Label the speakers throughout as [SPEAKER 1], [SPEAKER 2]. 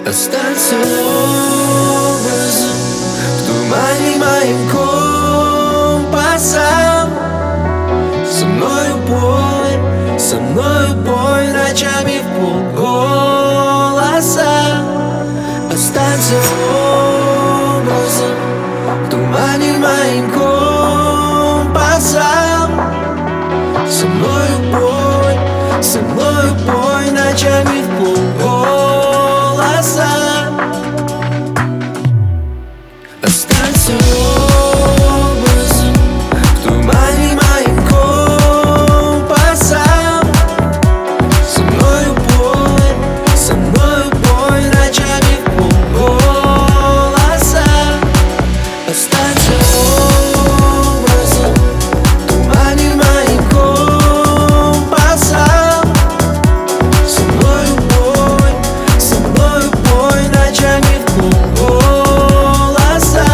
[SPEAKER 1] Останься образом в тумане моим компасом. Со мною бой ночами в полголоса. Останься образом в тумане моим компасом. Со мною бой ночами в полголоса. Останься образом в тумане моим компасом. Со мною бой ночами в полголоса. Останься образом в тумане моим компасом. Со мною бой ночами в полголоса.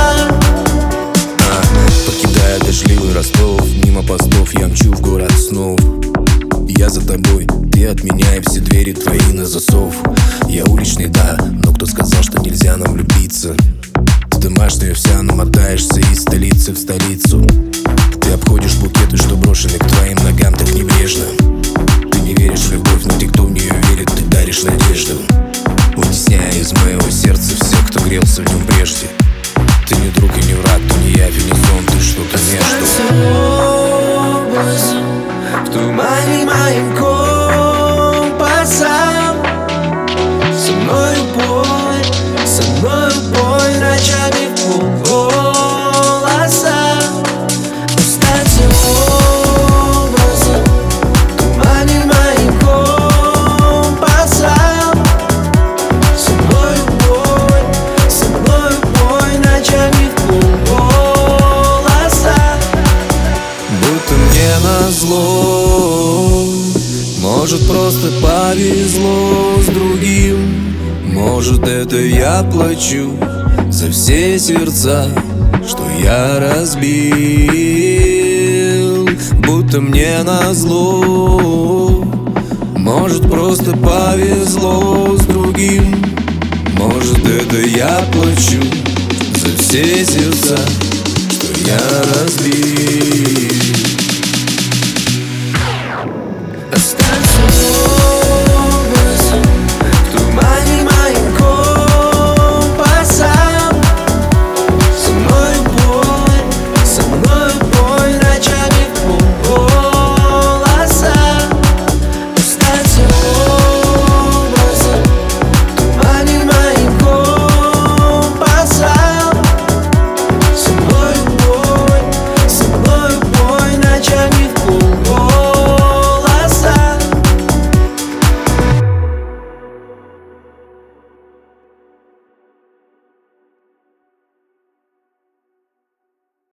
[SPEAKER 2] Покидая дождливый Ростов, мимо постов я мчу в город снов. Я за тобой, ты от меня, и все двери твои на засов. Я уличный, да, но кто сказал, что нельзя нам влюбиться? Ты домашняя вся, намотаешься из столицы в столицу. Ты обходишь букеты, что брошены к твоим ногам так небрежно. Ты не веришь в любовь, но те, кто в нее верит, ты даришь надежду, вытесняя из моего сердца всех, кто грелся в нем прежде. Ты не друг и не враг, то не явь и не сон, ты что-то между.
[SPEAKER 1] Останься образом в тумане моим компасом. Со мною бой ночами в полголоса. Останься образом в тумане моим компасом. Со мною бой ночами в полголоса.
[SPEAKER 2] Будто мне назло, может, просто повезло с другим. Может, это я плачу за все сердца, что я разбил. Будто мне назло, может, просто повезло с другим. Может, это я плачу за все сердца, что я разбил.
[SPEAKER 1] Останься